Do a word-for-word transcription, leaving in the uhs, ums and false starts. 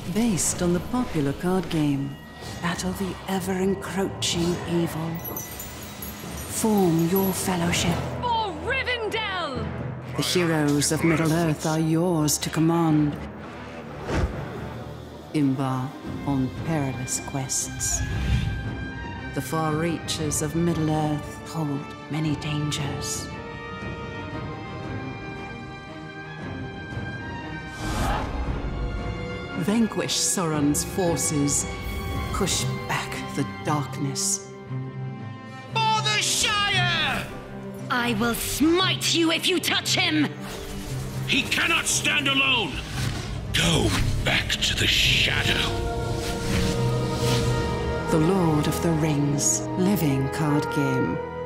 Based on the popular card game, battle the ever-encroaching evil. Form your fellowship. For Rivendell! The heroes of Middle-earth are yours to command. Embark on perilous quests. The far reaches of Middle-earth hold many dangers. Vanquish Sauron's forces. Push back the darkness. For the Shire! I will smite you if you touch him! He cannot stand alone! Go back to the shadow. The Lord of the Rings living card game.